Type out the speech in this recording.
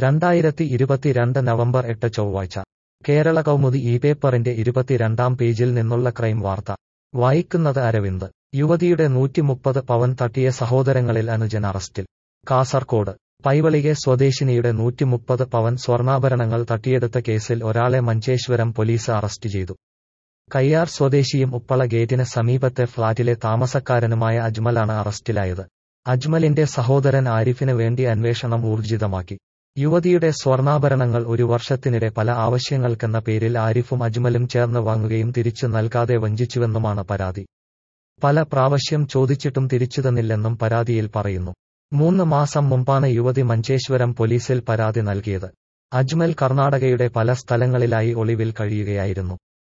2022 November 8 ചൊവ്വാഴ്ച കേരള കൗമുദി ഈ പേപ്പറിന്റെ 22-ാം പേജിൽ നിന്നുള്ള ക്രൈം വാർത്ത വായിക്കുന്നത് അരവിന്ദ്. യുവതിയുടെ 130 പവൻ തട്ടിയ സഹോദരങ്ങളിൽ അനുജൻ അറസ്റ്റിൽ. കാസർകോട് പൈവളികെ സ്വദേശിനിയുടെ 130 പവൻ സ്വർണ്ണാഭരണങ്ങൾ തട്ടിയെടുത്ത കേസിൽ ഒരാളെ മഞ്ചേശ്വരം പോലീസ് അറസ്റ്റ് ചെയ്തു. കയ്യാർ സ്വദേശിയും ഉപ്പള ഗേറ്റിന് സമീപത്തെ ഫ്ളാറ്റിലെ താമസക്കാരനുമായ അജ്മലാണ് അറസ്റ്റിലായത്. അജ്മലിന്റെ സഹോദരൻ ആരിഫിന് വേണ്ടി അന്വേഷണം ഊർജിതമാക്കി. യുവതിയുടെ സ്വർണ്ണാഭരണങ്ങൾ ഒരു വർഷത്തിനിടെ പല ആവശ്യങ്ങൾക്കെന്ന പേരിൽ ആരിഫും അജ്മലും ചേർന്ന് വാങ്ങുകയും തിരിച്ചു നൽകാതെ വഞ്ചിച്ചുവെന്നുമാണ് പരാതി. പല പ്രാവശ്യം ചോദിച്ചിട്ടും തിരിച്ചുതന്നില്ലെന്നും പരാതിയിൽ പറയുന്നു. 3 മാസം മുമ്പാണ് യുവതി മഞ്ചേശ്വരം പോലീസിൽ പരാതി നൽകിയത്. അജ്മൽ കർണാടകയുടെ പല സ്ഥലങ്ങളിലായി ഒളിവിൽ കഴിയുകയായിരുന്നു.